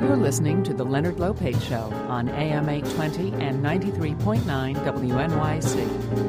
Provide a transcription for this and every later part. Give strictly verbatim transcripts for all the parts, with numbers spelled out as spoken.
You're listening to The Leonard Lopate Show on A M eight twenty and ninety-three point nine W N Y C.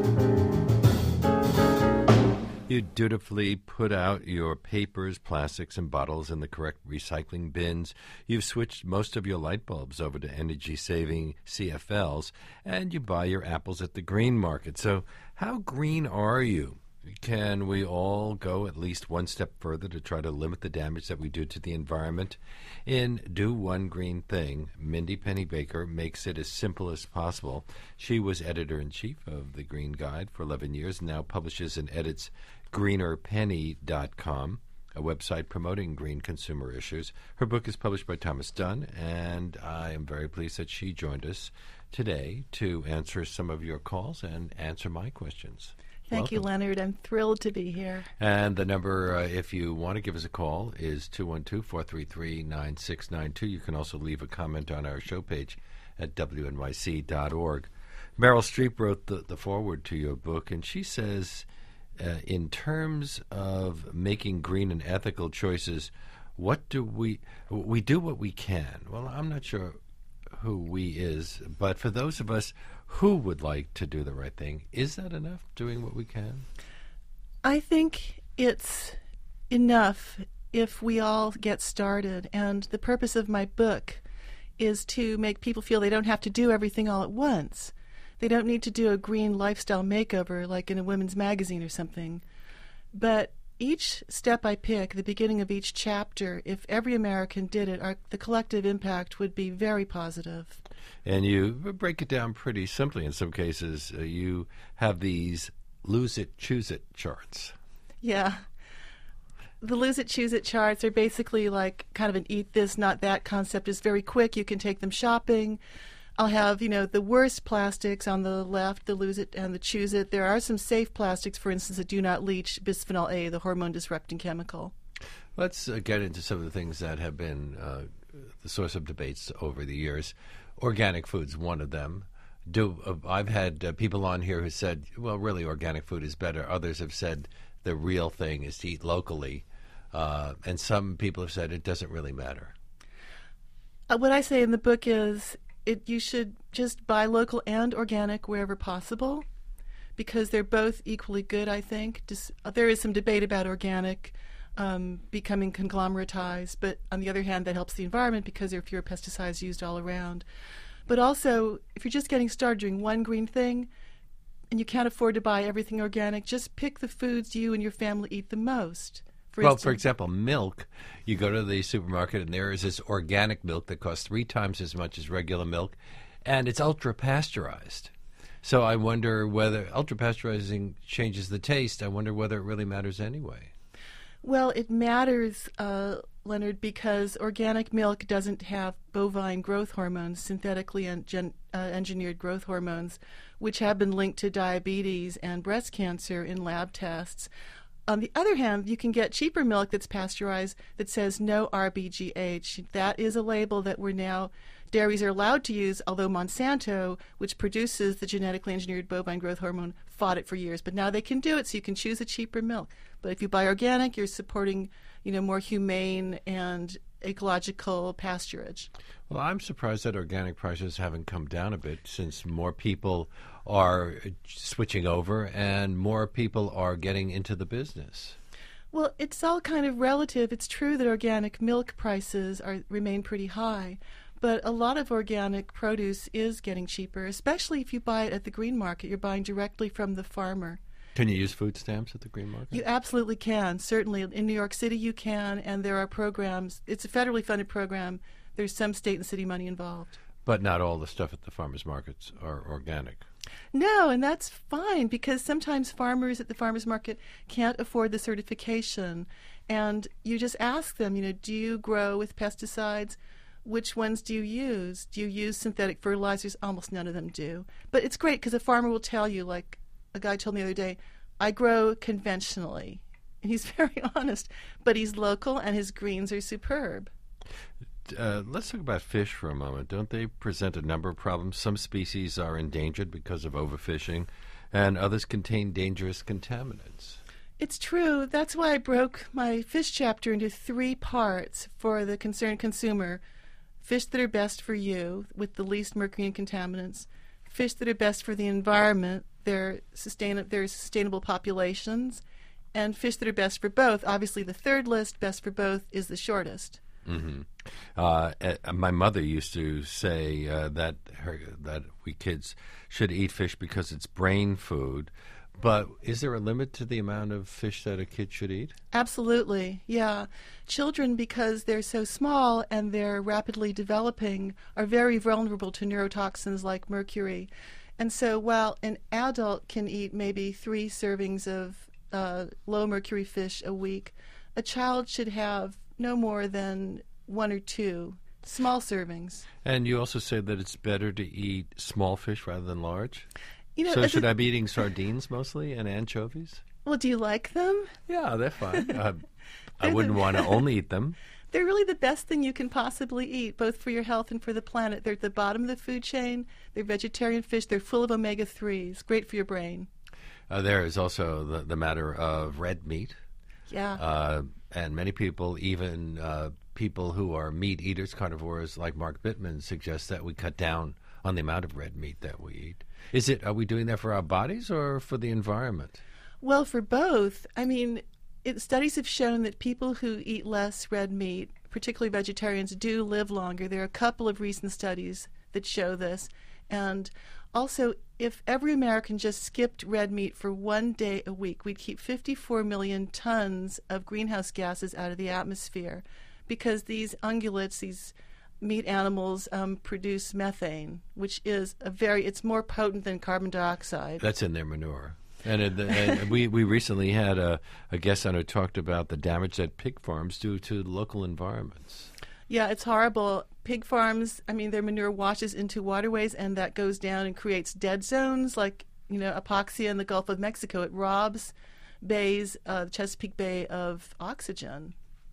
You dutifully put out your papers, plastics, and bottles in the correct recycling bins. You've switched most of your light bulbs over to energy-saving C F Ls, and you buy your apples at the green market. So how green are you? Can we all go at least one step further to try to limit the damage that we do to the environment? In Do One Green Thing, Mindy Pennybaker makes it as simple as possible. She was editor-in-chief of the Green Guide for eleven years and now publishes and edits greener penny dot com, a website promoting green consumer issues. Her book is published by Thomas Dunn, and I am very pleased that she joined us today to answer some of your calls and answer my questions. Thank Welcome. you, Leonard. I'm thrilled to be here. And the number, uh, if you want to give us a call, is two one two, four three three, nine six nine two. You can also leave a comment on our show page at W N Y C dot org. Meryl Streep wrote the, the foreword to your book, and she says, uh, in terms of making green and ethical choices, what do we, we do what we can. Well, I'm not sure who we is, but for those of us who would like to do the right thing, is that enough, doing what we can? I think it's enough if we all get started. And the purpose of my book is to make people feel they don't have to do everything all at once. They don't need to do a green lifestyle makeover like in a women's magazine or something. But each step I pick, the beginning of each chapter, if every American did it, our, the collective impact would be very positive. And you break it down pretty simply in some cases. Uh, you have these lose it, choose it charts. Yeah. The lose it, choose it charts are basically like kind of an eat this, not that concept. Is very quick. You can take them shopping. I'll have, you know, the worst plastics on the left, the lose it and the choose it. There are some safe plastics, for instance, that do not leach bisphenol A, the hormone-disrupting chemical. Let's uh, get into some of the things that have been uh, the source of debates over the years. Organic food's one of them. Do uh, I've had uh, people on here who said, well, really, organic food is better. Others have said the real thing is to eat locally. Uh, and some people have said it doesn't really matter. Uh, what I say in the book is it, you should just buy local and organic wherever possible because they're both equally good, I think. Just, uh, there is some debate about organic um, becoming conglomeratized, but on the other hand, that helps the environment because there are fewer pesticides used all around. But also, if you're just getting started doing one green thing and you can't afford to buy everything organic, just pick the foods you and your family eat the most. For well, instance, for example, milk. You go to the supermarket and there is this organic milk that costs three times as much as regular milk, and it's ultra-pasteurized. So I wonder whether ultra-pasteurizing changes the taste. I wonder whether it really matters anyway. Well, it matters, uh, Leonard, because organic milk doesn't have bovine growth hormones, synthetically en- gen- uh, engineered growth hormones, which have been linked to diabetes and breast cancer in lab tests. On the other hand, you can get cheaper milk that's pasteurized that says no R B G H. That is a label that we're now, dairies are allowed to use, although Monsanto, which produces the genetically engineered bovine growth hormone, fought it for years. But now they can do it, so you can choose a cheaper milk. But if you buy organic, you're supporting, you know, more humane and ecological pasturage. Well, I'm surprised that organic prices haven't come down a bit since more people are switching over and more people are getting into the business. Well, it's all kind of relative. It's true that organic milk prices are remain pretty high, but a lot of organic produce is getting cheaper, especially if you buy it at the green market. You're buying directly from the farmer. Can you use food stamps at the green market? You absolutely can. Certainly in New York City you can, and there are programs. It's a federally funded program. There's some state and city money involved. But not all the stuff at the farmers markets are organic. No, and that's fine because sometimes farmers at the farmers market can't afford the certification. And you just ask them, you know, do you grow with pesticides? Which ones do you use? Do you use synthetic fertilizers? Almost none of them do. But it's great because a farmer will tell you, like a guy told me the other day, I grow conventionally. And he's very honest, but he's local and his greens are superb. Uh, let's talk about fish for a moment. Don't they present a number of problems? Some species are endangered because of overfishing, and others contain dangerous contaminants. It's true. That's why I broke my fish chapter into three parts for the concerned consumer. fish that are best for you with the least mercury and contaminants, fish that are best for the environment, they're, sustain- they're sustainable populations, and fish that are best for both. Obviously, the third list, best for both, is the shortest. Mm-hmm. Uh, uh, my mother used to say uh, that her, that we kids should eat fish because it's brain food. But is there a limit to the amount of fish that a kid should eat? Absolutely, yeah. Children, because they're so small and they're rapidly developing, are very vulnerable to neurotoxins like mercury. And so while an adult can eat maybe three servings of uh, low mercury fish a week, a child should have no more than one or two small servings. And you also said that it's better to eat small fish rather than large? You know, so should a, I be eating sardines mostly and anchovies? Well, do you like them? Yeah, they're fine. uh, I wouldn't want to only eat them. They're really the best thing you can possibly eat, both for your health and for the planet. They're at the bottom of the food chain. They're vegetarian fish. They're full of omega threes. Great for your brain. Uh, there is also the, the matter of red meat. Yeah. Uh, and many people, even uh, people who are meat eaters, carnivores like Mark Bittman, suggest that we cut down on the amount of red meat that we eat. Is it, are we doing that for our bodies or for the environment? Well, for both. I mean, it, studies have shown that people who eat less red meat, particularly vegetarians, do live longer. There are a couple of recent studies that show this. And also, if every American just skipped red meat for one day a week, we'd keep fifty-four million tons of greenhouse gases out of the atmosphere, because these ungulates, these meat animals, um, produce methane, which is a very, it's more potent than carbon dioxide. That's in their manure. And, it, and we, we recently had a, a guest on who talked about the damage that pig farms do to local environments. Yeah, it's horrible. Pig farms, I mean, their manure washes into waterways, and that goes down and creates dead zones like, you know, Apoxia in the Gulf of Mexico. It robs bays, uh, Chesapeake Bay, of oxygen.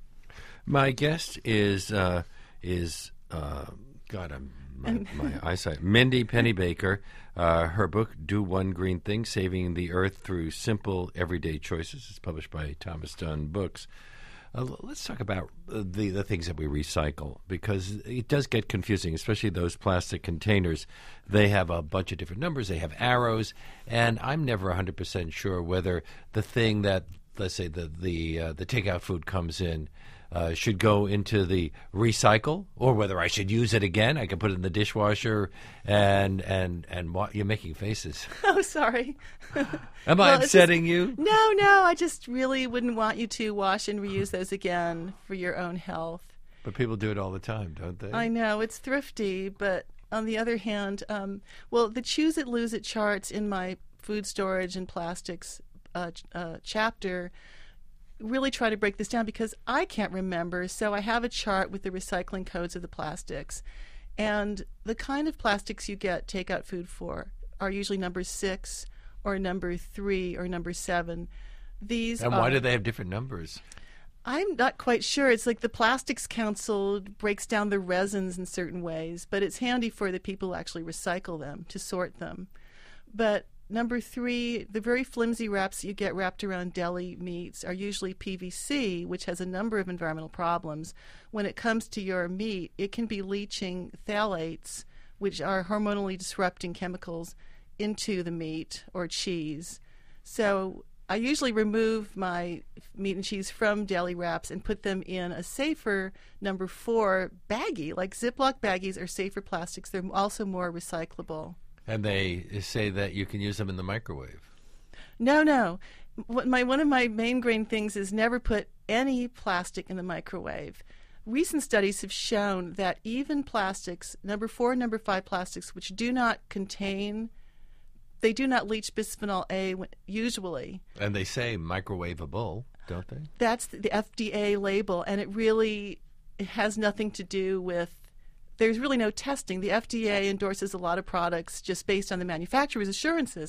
My guest is, uh, is uh, God, I'm, my, my eyesight, Mindy Pennebaker. Uh, her book, Do One Green Thing, Saving the Earth Through Simple Everyday Choices, is published by Thomas Dunn Books. Uh, let's talk about uh, the, the things that we recycle, because it does get confusing, especially those plastic containers. They have a bunch of different numbers. They have arrows, and I'm never one hundred percent sure whether the thing that, let's say, the the, uh, the takeout food comes in uh, should go into the recycle, or whether I should use it again. I can put it in the dishwasher, and and and wa- you're making faces. Oh, sorry. Am well, I upsetting just, you? No, no. I just really wouldn't want you to wash and reuse those again for your own health. But people do it all the time, don't they? I know. It's thrifty, but on the other hand, um, well, the Choose It, Lose It charts in my food storage and plastics uh, uh, chapter really try to break this down, because I can't remember. So I have a chart with the recycling codes of the plastics. And the kind of plastics you get takeout food for are usually number six or number three or number seven. These And why are, do they have different numbers? I'm not quite sure. It's like the Plastics Council breaks down the resins in certain ways, but it's handy for the people who actually recycle them to sort them. But number three, the very flimsy wraps you get wrapped around deli meats are usually P V C, which has a number of environmental problems. When it comes to your meat, it can be leaching phthalates, which are hormonally disrupting chemicals, into the meat or cheese. So I usually remove my meat and cheese from deli wraps and put them in a safer number four baggie. Like Ziploc baggies are safer plastics. They're also more recyclable. And they say that you can use them in the microwave. No, no. What my one of my main grain things is never put any plastic in the microwave. Recent studies have shown that even plastics, number four and number five plastics, which do not contain, they do not leach bisphenol A usually. And they say microwavable, don't they? That's the F D A label, and it really it has nothing to do with, there's really no testing. The F D A endorses a lot of products just based on the manufacturer's assurances.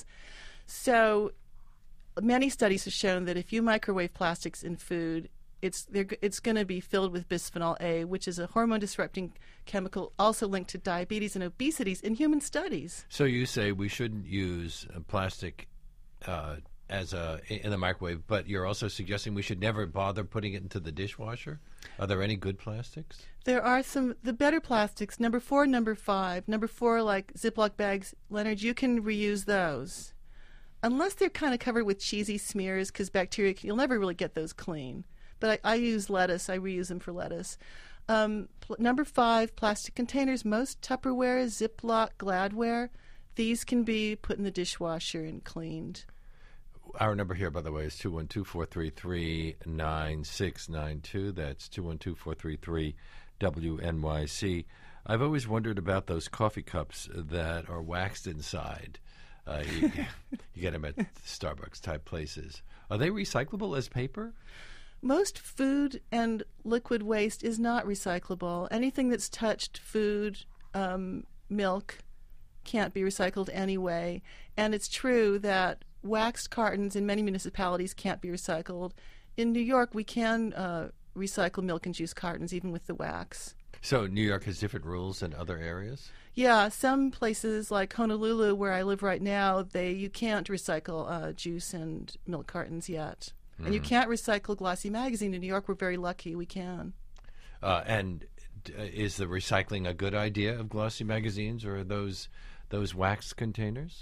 So many studies have shown that if you microwave plastics in food, it's they're, it's going to be filled with bisphenol A, which is a hormone-disrupting chemical also linked to diabetes and obesity in human studies. So you say we shouldn't use uh, plastic uh, as a in the microwave, but you're also suggesting we should never bother putting it into the dishwasher. Are there any good plastics? There are some, the better plastics, number four, number five. Number four, like Ziploc bags, Leonard, you can reuse those. Unless they're kind of covered with cheesy smears, because bacteria, you'll never really get those clean. But I, I use lettuce. I reuse them for lettuce. Um, pl- number five, plastic containers. Most Tupperware, Ziploc, Gladware, these can be put in the dishwasher and cleaned. Our number here, by the way, is two one two, four three three, nine six nine two. That's two one two, four three three, W N Y C. I've always wondered about those coffee cups that are waxed inside. Uh, you, you get them at Starbucks-type places. Are they recyclable as paper? Most food and liquid waste is not recyclable. Anything that's touched food, um, milk, can't be recycled anyway. And it's true that waxed cartons in many municipalities can't be recycled. In New York, we can uh, recycle milk and juice cartons, even with the wax. So New York has different rules than other areas? Yeah, some places like Honolulu, where I live right now, they you can't recycle uh, juice and milk cartons yet. Mm-hmm. And you can't recycle Glossy Magazine. In New York, we're very lucky we can. Uh, and uh, is the recycling a good idea of Glossy magazines, or are those those wax containers?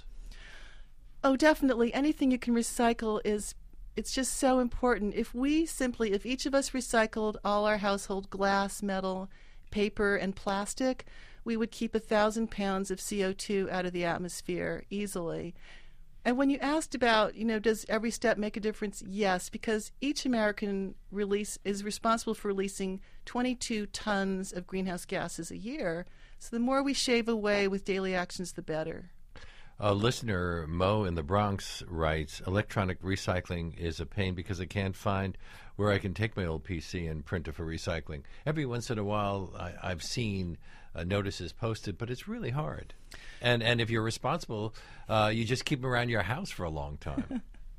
Oh, definitely. Anything you can recycle is, it's just so important. If we simply, if each of us recycled all our household glass, metal, paper, and plastic, we would keep a thousand pounds of C O two out of the atmosphere easily. And when you asked about, you know, does every step make a difference? Yes, because each American release is responsible for releasing twenty-two tons of greenhouse gases a year. So the more we shave away with daily actions, the better. A listener, Mo in the Bronx, writes, electronic recycling is a pain because I can't find where I can take my old P C and print it for recycling. Every once in a while, I, I've seen uh, notices posted, but it's really hard. And and if you're responsible, uh, you just keep them around your house for a long time.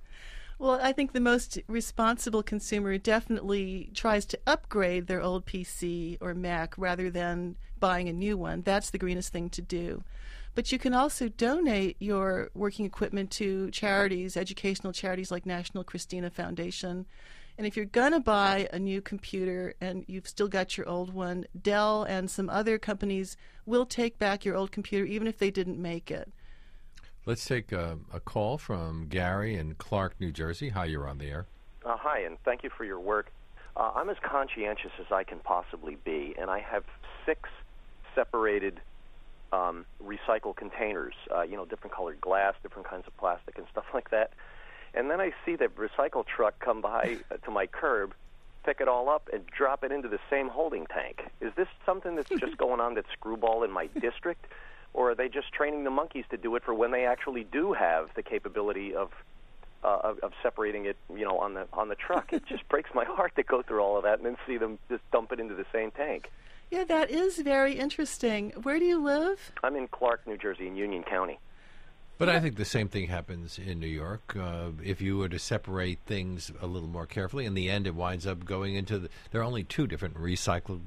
Well, I think the most responsible consumer definitely tries to upgrade their old P C or Mac rather than buying a new one. That's the greenest thing to do. But you can also donate your working equipment to charities, educational charities like National Christina Foundation. And if you're going to buy a new computer and you've still got your old one, Dell and some other companies will take back your old computer even if they didn't make it. Let's take a, a call from Gary in Clark, New Jersey. Hi, you're on the air. Uh, hi, and thank you for your work. Uh, I'm as conscientious as I can possibly be, and I have six separated um, recycle containers, uh, you know, different colored glass, different kinds of plastic and stuff like that. And then I see the recycle truck come by to my curb, pick it all up, and drop it into the same holding tank. Is this something that's just going on that's screwball in my district? Or are they just training the monkeys to do it for when they actually do have the capability of uh, of, of separating it, you know, on the on the truck? It just breaks my heart to go through all of that and then see them just dump it into the same tank. Yeah, that is very interesting. Where do you live? I'm in Clark, New Jersey, in Union County. But I think the same thing happens in New York. Uh, if you were to separate things a little more carefully, in the end it winds up going into the... There are only two different recycle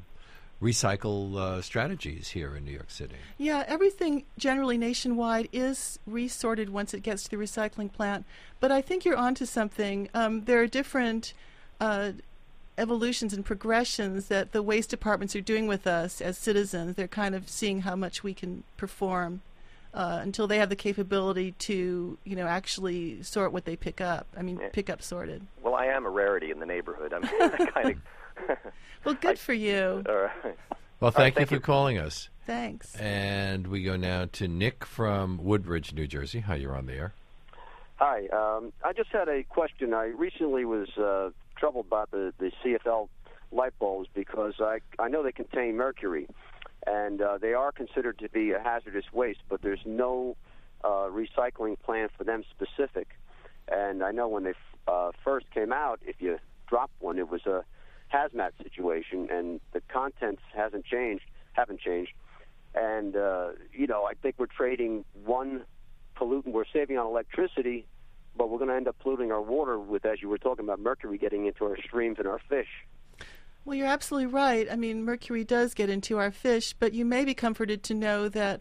recycle uh, strategies here in New York City. Yeah, everything generally nationwide is resorted once it gets to the recycling plant. But I think you're onto something. Um, there are different uh, evolutions and progressions that the waste departments are doing with us as citizens. They're kind of seeing how much we can perform uh, until they have the capability to, you know, actually sort what they pick up. I mean, Yeah. pick up sorted. Well, I am a rarity in the neighborhood. I'm kind of... Well, good for you. All right. Well, thank, thank you you. for calling us. Thanks. And we go now to Nick from Woodbridge, New Jersey. Hi, you're on the air. Hi. Um, I just had a question. I recently was uh, troubled about the, the C F L light bulbs because I, I know they contain mercury, and uh, they are considered to be a hazardous waste, but there's no uh, recycling plan for them specific. And I know when they f- uh, first came out, if you dropped one, it was a hazmat situation, and the contents hasn't changed, haven't changed. And, uh, you know, I think we're trading one pollutant. We're saving on electricity, but we're going to end up polluting our water with, as you were talking about, mercury getting into our streams and our fish. Well, you're absolutely right. I mean, mercury does get into our fish, but you may be comforted to know that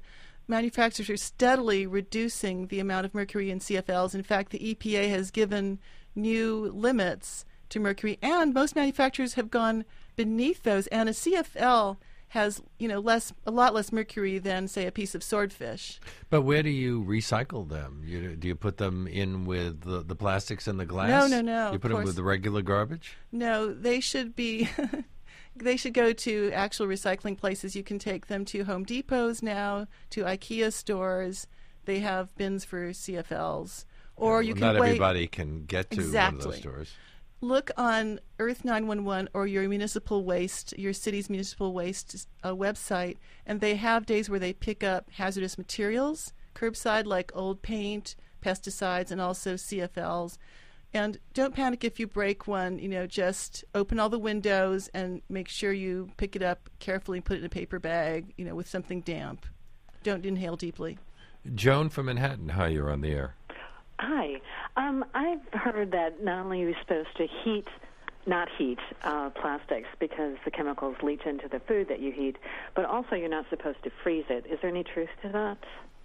manufacturers are steadily reducing the amount of mercury in C F Ls. In fact, the E P A has given new limits to mercury, and most manufacturers have gone beneath those. And a C F L has, you know, less, a lot less mercury than, say, a piece of swordfish. But where do you recycle them? You, do you put them in with the, the plastics and the glass? No, no, no. You put them with the regular garbage? No, they should be. They should go to actual recycling places. You can take them to Home Depots now, to IKEA stores. They have bins for C F Ls. Or yeah, well, you can not wait. everybody can get to exactly. one of those stores. Look on Earth nine one one or your municipal waste, your city's municipal waste uh, website, and they have days where they pick up hazardous materials curbside, like old paint, pesticides, and also C F Ls. And don't panic if you break one. You know, just open all the windows and make sure you pick it up carefully and put it in a paper bag, you know, with something damp. Don't inhale deeply. Joan from Manhattan, hi, you're on the air. Hi. Um, I've heard that not only are you supposed to heat, not heat uh, plastics because the chemicals leach into the food that you heat, but also you're not supposed to freeze it. Is there any truth to that?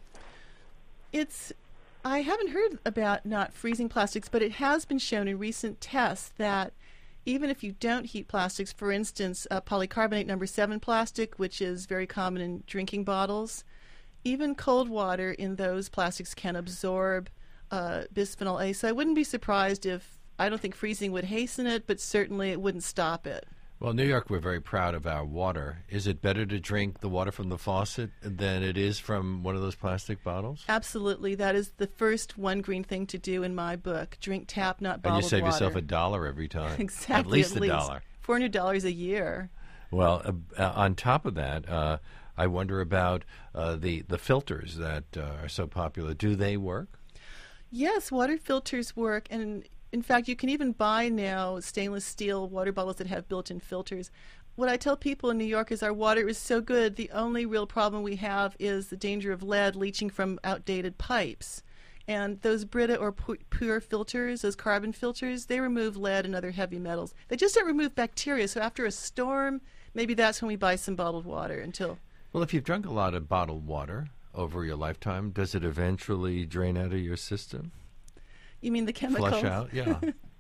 It's, I haven't heard about not freezing plastics, but it has been shown in recent tests that even if you don't heat plastics, for instance, uh, polycarbonate number seven plastic, which is very common in drinking bottles, even cold water in those plastics can absorb Uh, bisphenol A. So I wouldn't be surprised if, I don't think freezing would hasten it, but certainly it wouldn't stop it. Well, New York, we're very proud of our water. Is it better to drink the water from the faucet than it is from one of those plastic bottles? Absolutely. That is the first one green thing to do in my book. Drink tap, not bottled water. And you save yourself a dollar every time. Exactly. At least at a least. dollar. four hundred dollars a year. Well, uh, uh, on top of that, uh, I wonder about uh, the, the filters that uh, are so popular. Do they work? Yes, water filters work, and in fact, you can even buy now stainless steel water bottles that have built-in filters. What I tell people in New York is our water is so good, the only real problem we have is the danger of lead leaching from outdated pipes. And those Brita or pu- Pure filters, those carbon filters, they remove lead and other heavy metals. They just don't remove bacteria, so after a storm, maybe that's when we buy some bottled water until... Well, if you've drunk a lot of bottled water over your lifetime, does it eventually drain out of your system? You mean the chemicals? Flush out, yeah.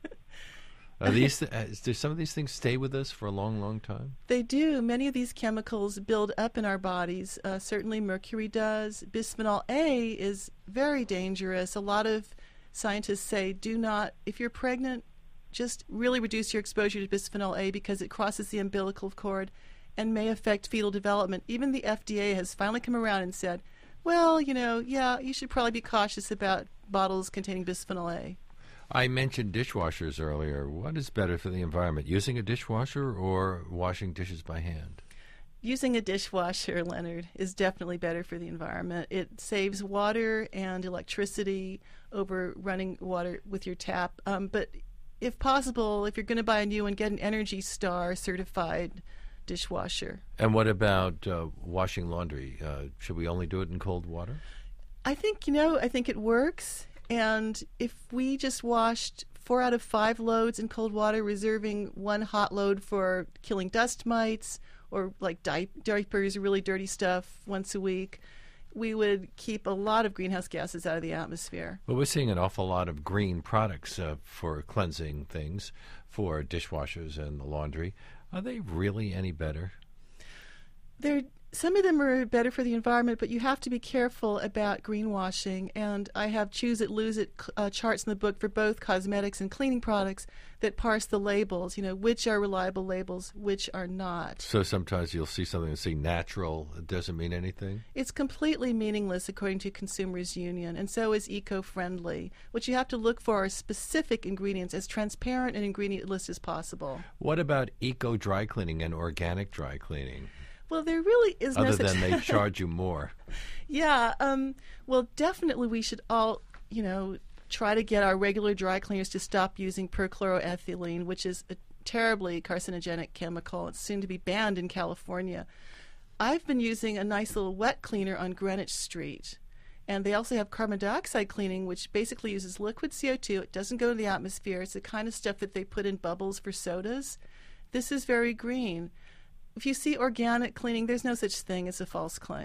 Are these th- uh, do some of these things stay with us for a long, long time? They do. Many of these chemicals build up in our bodies. Uh, certainly mercury does. Bisphenol A is very dangerous. A lot of scientists say do not, if you're pregnant, just really reduce your exposure to bisphenol A because it crosses the umbilical cord and may affect fetal development. Even the F D A has finally come around and said, well, you know, yeah, you should probably be cautious about bottles containing bisphenol A. I mentioned dishwashers earlier. What is better for the environment, using a dishwasher or washing dishes by hand? Using a dishwasher, Leonard, is definitely better for the environment. It saves water and electricity over running water with your tap. Um, but if possible, if you're going to buy a new one, get an Energy Star certified dishwasher. And what about uh, washing laundry? Uh, should we only do it in cold water? I think, you know, I think it works. And if we just washed four out of five loads in cold water, reserving one hot load for killing dust mites or like di- diapers, really dirty stuff once a week, we would keep a lot of greenhouse gases out of the atmosphere. Well, we're seeing an awful lot of green products uh, for cleansing things, for dishwashers and the laundry. Are they really any better? They're, some of them are better for the environment, but you have to be careful about greenwashing. And I have choose it, lose it uh, charts in the book for both cosmetics and cleaning products that parse the labels, you know, which are reliable labels, which are not. So sometimes you'll see something and see natural. It doesn't mean anything? It's completely meaningless according to Consumers Union, and so is eco-friendly. What you have to look for are specific ingredients, as transparent an ingredient list as possible. What about eco dry cleaning and organic dry cleaning? Well, there really is no Other such... than they charge you more. Yeah, um, well, definitely we should all, you know, try to get our regular dry cleaners to stop using perchloroethylene, which is a terribly carcinogenic chemical. It's soon to be banned in California. I've been using a nice little wet cleaner on Greenwich Street. And they also have carbon dioxide cleaning, which basically uses liquid C O two. It doesn't go to the atmosphere. It's the kind of stuff that they put in bubbles for sodas. This is very green. If you see organic cleaning, there's no such thing as a false claim.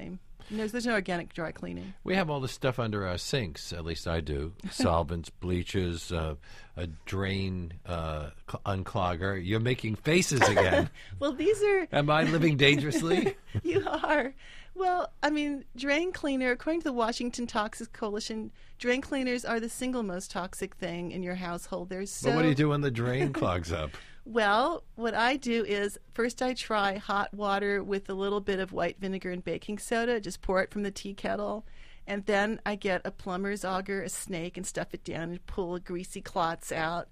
There's, there's no organic dry cleaning. We have all this stuff under our sinks, at least I do. Solvents, bleaches, uh, a drain uh, cl- unclogger. You're making faces again. Well, these are... Am I living dangerously? You are. Well, I mean, drain cleaner, according to the Washington Toxic Coalition, drain cleaners are the single most toxic thing in your household. They're so... But what do you do when the drain clogs up? Well, what I do is first I try hot water with a little bit of white vinegar and baking soda. Just pour it from the tea kettle. And then I get a plumber's auger, a snake, and stuff it down and pull the greasy clots out.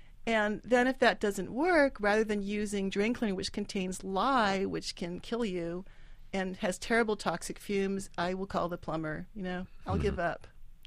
And then if that doesn't work, rather than using drain cleaner, which contains lye, which can kill you and has terrible toxic fumes, I will call the plumber. You know, I'll mm-hmm. give up.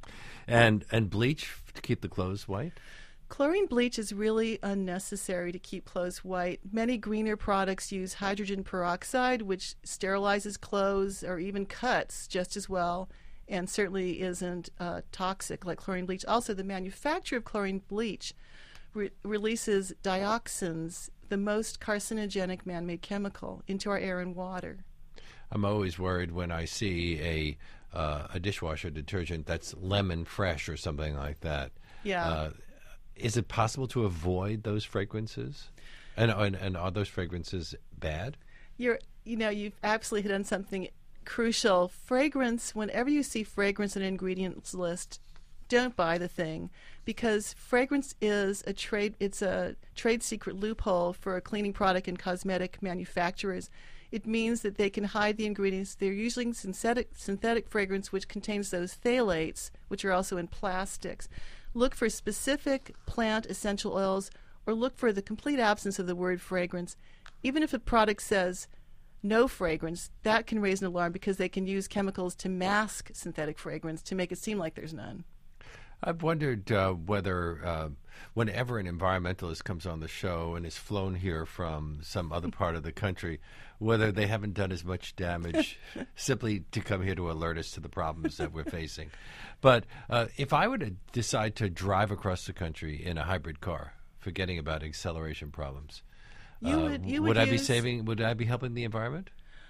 And and bleach to keep the clothes white? Chlorine bleach is really unnecessary to keep clothes white. Many greener products use hydrogen peroxide, which sterilizes clothes or even cuts just as well, and certainly isn't uh, toxic like chlorine bleach. Also, the manufacture of chlorine bleach re- releases dioxins, the most carcinogenic man-made chemical, into our air and water. I'm always worried when I see a uh, a dishwasher detergent that's lemon fresh or something like that. Yeah. Uh, Is it possible to avoid those fragrances? And, and and are those fragrances bad? You're, you know, you've absolutely hit on something crucial. Fragrance, whenever you see fragrance on an ingredients list, don't buy the thing, because fragrance is a trade, it's a trade secret loophole for a cleaning product and cosmetic manufacturers. It means that they can hide the ingredients. They're using synthetic synthetic fragrance, which contains those phthalates, which are also in plastics. Look for specific plant essential oils, or look for the complete absence of the word fragrance. Even if a product says no fragrance, that can raise an alarm, because they can use chemicals to mask synthetic fragrance to make it seem like there's none. I've wondered uh, whether uh, whenever an environmentalist comes on the show and is flown here from some other part of the country, whether they haven't done as much damage simply to come here to alert us to the problems that we're facing. But uh, if I were to decide to drive across the country in a hybrid car, forgetting about acceleration problems, you uh, would, you would, would I use, be saving? Would I be helping the environment?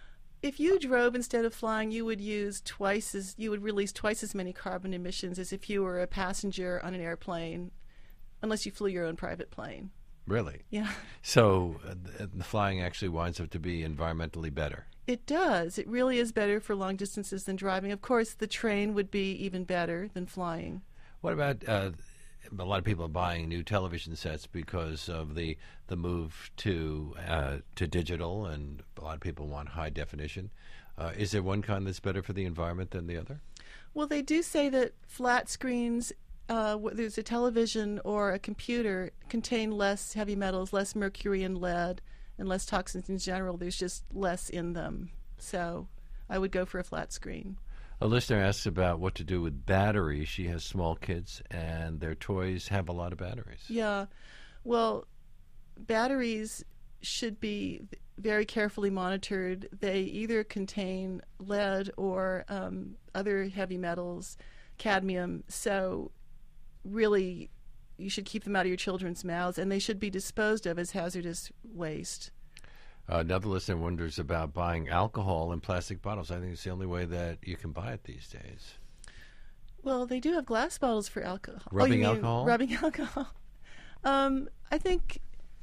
If you drove instead of flying, you would use twice as you would release twice as many carbon emissions as if you were a passenger on an airplane, unless you flew your own private plane. Really? Yeah. So uh, the, the flying actually winds up to be environmentally better. It does. It really is better for long distances than driving. Of course, the train would be even better than flying. What about uh, a lot of people are buying new television sets because of the the move to uh, to digital, and a lot of people want high definition. Uh, is there one kind that's better for the environment than the other? Well, they do say that flat screens, uh, whether it's a television or a computer, contain less heavy metals, less mercury and lead, and less toxins in general. There's just less in them. So I would go for a flat screen. A listener asks about what to do with batteries. She has small kids, and their toys have a lot of batteries. Yeah. Well, batteries should be very carefully monitored. They either contain lead or um, other heavy metals, cadmium. So really, you should keep them out of your children's mouths, and they should be disposed of as hazardous waste. Uh, another listener wonders about buying alcohol in plastic bottles. I think it's the only way that you can buy it these days. Well, they do have glass bottles for alcohol. Rubbing oh, you mean alcohol? Rubbing alcohol. Um, I think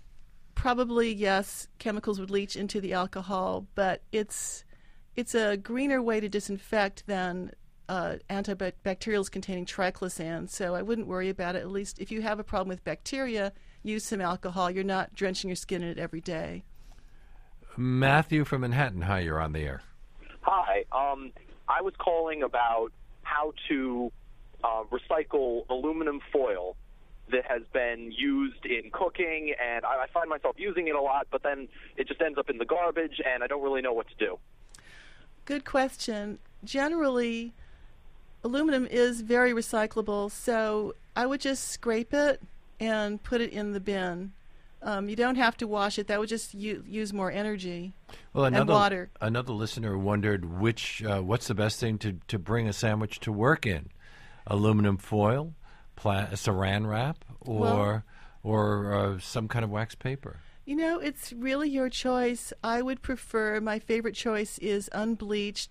probably, yes, chemicals would leach into the alcohol, but it's it's a greener way to disinfect than uh, antibacterials containing triclosan, so I wouldn't worry about it. At least if you have a problem with bacteria, use some alcohol. You're not drenching your skin in it every day. Matthew from Manhattan. Hi, you're on the air. Hi. Um, I was calling about how to uh, recycle aluminum foil that has been used in cooking, and I, I find myself using it a lot, but then it just ends up in the garbage, and I don't really know what to do. Good question. Generally, aluminum is very recyclable, so I would just scrape it and put it in the bin. Um, you don't have to wash it. That would just u- use more energy well, another, and water. Another listener wondered which uh, what's the best thing to, to bring a sandwich to work in? Aluminum foil, pla- saran wrap, or well, or uh, some kind of wax paper? You know, it's really your choice. I would prefer, my favorite choice is unbleached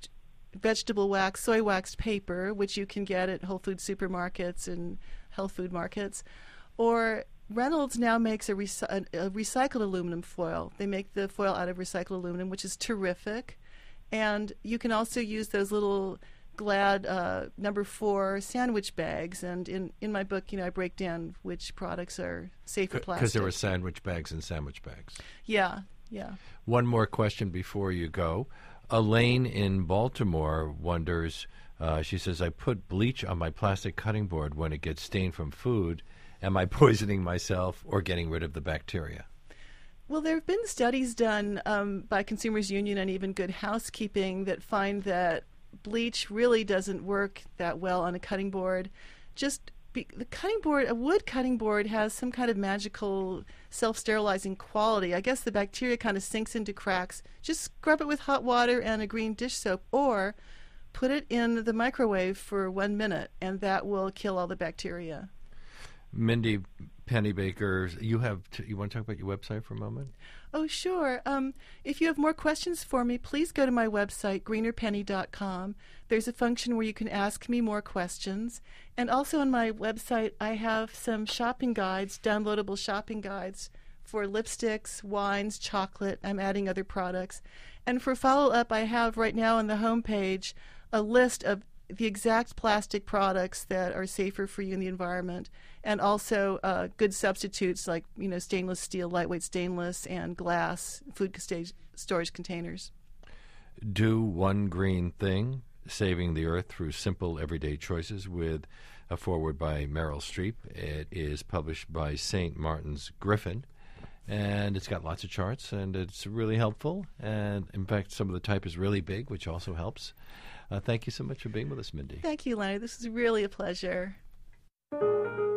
vegetable wax, soy waxed paper, which you can get at Whole Foods supermarkets and health food markets. Or Reynolds now makes a, recy- a recycled aluminum foil. They make the foil out of recycled aluminum, which is terrific. And you can also use those little Glad uh, number four sandwich bags. And in, in my book, you know, I break down which products are safe for plastic. Because there were sandwich bags and sandwich bags. Yeah, yeah. One more question before you go. Elaine in Baltimore wonders, uh, she says, I put bleach on my plastic cutting board when it gets stained from food. Am I poisoning myself or getting rid of the bacteria? Well, there have been studies done um, by Consumers Union and even Good Housekeeping that find that bleach really doesn't work that well on a cutting board. Just be, the cutting board, a wood cutting board has some kind of magical self-sterilizing quality. I guess the bacteria kind of sinks into cracks. Just scrub it with hot water and a green dish soap, or put it in the microwave for one minute, and that will kill all the bacteria. Mindy Pennebaker, you have t- you want to talk about your website for a moment? Oh, sure. Um, if you have more questions for me, please go to my website, greener penny dot com. There's a function where you can ask me more questions. And also on my website, I have some shopping guides, downloadable shopping guides for lipsticks, wines, chocolate. I'm adding other products. And for follow-up, I have right now on the homepage a list of the exact plastic products that are safer for you in the environment, and also uh, good substitutes like, you know, stainless steel, lightweight stainless, and glass food sta- storage containers. Do one green thing, saving the earth through simple everyday choices, with a foreword by Meryl Streep. It is published by Saint Martin's Griffin, and it's got lots of charts, and it's really helpful. And in fact, some of the type is really big, which also helps. Uh, thank you so much for being with us, Mindy. Thank you, Leonard. This is really a pleasure.